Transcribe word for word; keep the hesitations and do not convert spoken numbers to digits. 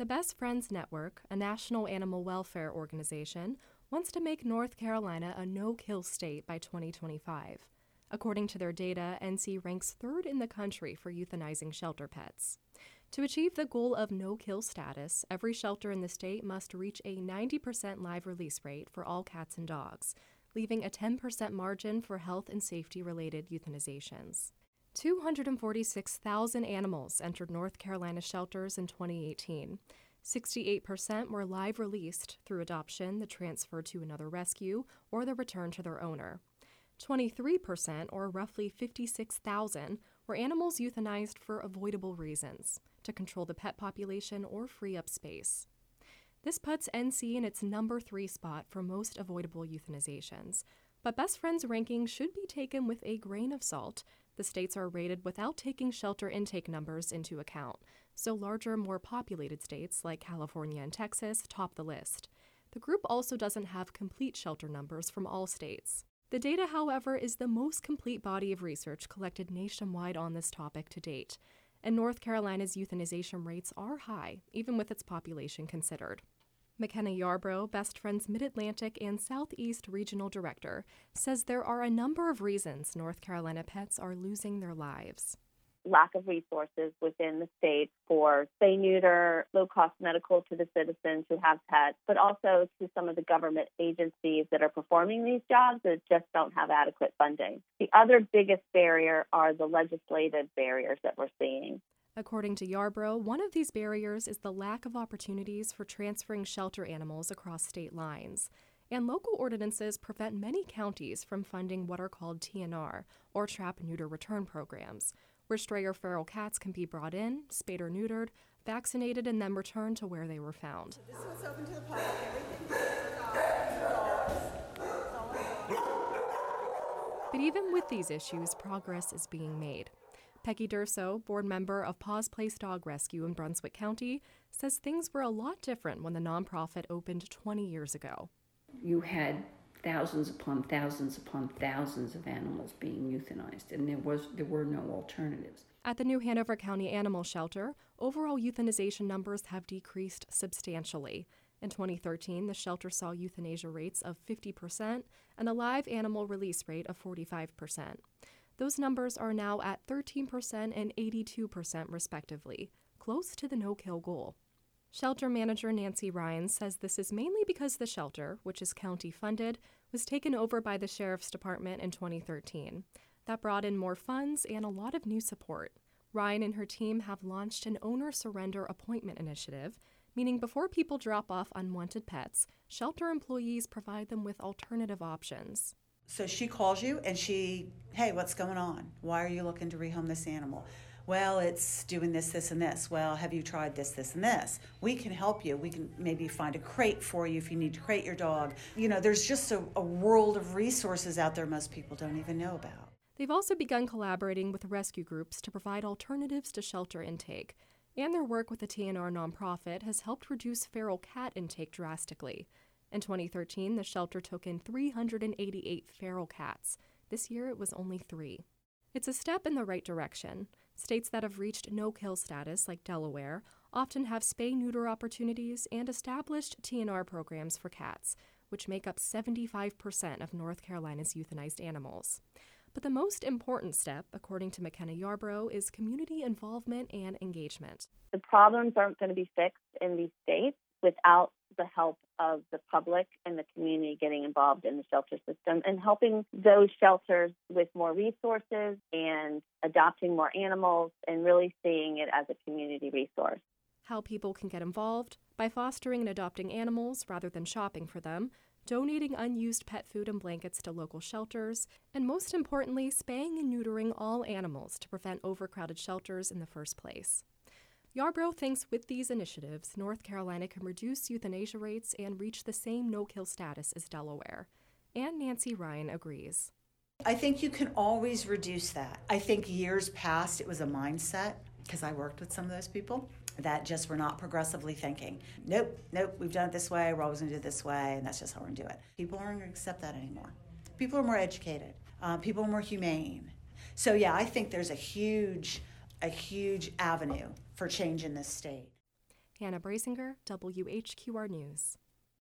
The Best Friends Network, a national animal welfare organization, wants to make North Carolina a no-kill state by twenty twenty-five. According to their data, N C ranks third in the country for euthanizing shelter pets. To achieve the goal of no-kill status, every shelter in the state must reach a ninety percent live release rate for all cats and dogs, leaving a ten percent margin for health and safety-related euthanizations. two hundred forty-six thousand animals entered North Carolina shelters in twenty eighteen. sixty-eight percent were live released through adoption, the transfer to another rescue, or the return to their owner. twenty-three percent, or roughly fifty-six thousand, were animals euthanized for avoidable reasons, to control the pet population or free up space. This puts N C in its number three spot for most avoidable euthanizations, but Best Friends' ranking should be taken with a grain of salt. The states are rated without taking shelter intake numbers into account, so larger, more populated states like California and Texas top the list. The group also doesn't have complete shelter numbers from all states. The data, however, is the most complete body of research collected nationwide on this topic to date, and North Carolina's euthanization rates are high, even with its population considered. McKenna Yarbrough, Best Friends Mid-Atlantic and Southeast Regional Director, says there are a number of reasons North Carolina pets are losing their lives. Lack of resources within the state for spay neuter, low-cost medical to the citizens who have pets, but also to some of the government agencies that are performing these jobs that just don't have adequate funding. The other biggest barrier are the legislative barriers that we're seeing. According to Yarbrough, one of these barriers is the lack of opportunities for transferring shelter animals across state lines, and local ordinances prevent many counties from funding what are called T N R, or trap-neuter return programs, where stray or feral cats can be brought in, spayed or neutered, vaccinated, and then returned to where they were found. This is what's open to the public. But even with these issues, progress is being made. Peggy Durso, board member of Paws Place Dog Rescue in Brunswick County, says things were a lot different when the nonprofit opened twenty years ago. You had thousands upon thousands upon thousands of animals being euthanized, and there was there were no alternatives. At the New Hanover County Animal Shelter, overall euthanization numbers have decreased substantially. In twenty thirteen, the shelter saw euthanasia rates of fifty percent and a live animal release rate of forty-five percent. Those numbers are now at thirteen percent and eighty-two percent respectively, close to the no-kill goal. Shelter manager Nancy Ryan says this is mainly because the shelter, which is county-funded, was taken over by the Sheriff's Department in twenty thirteen. That brought in more funds and a lot of new support. Ryan and her team have launched an owner surrender appointment initiative, meaning before people drop off unwanted pets, shelter employees provide them with alternative options. So she calls you and she, hey, what's going on? Why are you looking to rehome this animal? Well, it's doing this, this, and this. Well, have you tried this, this, and this? We can help you. We can maybe find a crate for you if you need to crate your dog. You know, there's just a, a world of resources out there most people don't even know about. They've also begun collaborating with rescue groups to provide alternatives to shelter intake, and their work with the T N R nonprofit has helped reduce feral cat intake drastically. In twenty thirteen, the shelter took in three hundred eighty-eight feral cats. This year, it was only three. It's a step in the right direction. States that have reached no-kill status, like Delaware, often have spay-neuter opportunities and established T N R programs for cats, which make up seventy-five percent of North Carolina's euthanized animals. But the most important step, according to McKenna Yarbrough, is community involvement and engagement. The problems aren't going to be fixed in these states without the help of the public and the community getting involved in the shelter system and helping those shelters with more resources and adopting more animals and really seeing it as a community resource. How people can get involved: by fostering and adopting animals rather than shopping for them, donating unused pet food and blankets to local shelters, and most importantly, spaying and neutering all animals to prevent overcrowded shelters in the first place. Yarbrough thinks with these initiatives, North Carolina can reduce euthanasia rates and reach the same no-kill status as Delaware. And Nancy Ryan agrees. I think you can always reduce that. I think years past it was a mindset, because I worked with some of those people, that just were not progressively thinking, nope, nope, we've done it this way, we're always going to do it this way, and that's just how we're going to do it. People aren't going to accept that anymore. People are more educated. Uh, people are more humane. So yeah, I think there's a huge, a huge avenue for change in this state. Hannah Brasinger, W H Q R News.